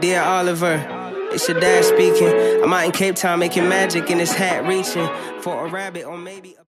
Dear Oliver, it's your dad speaking. I'm out in Cape Town making magic in this hat reaching for a rabbit or maybe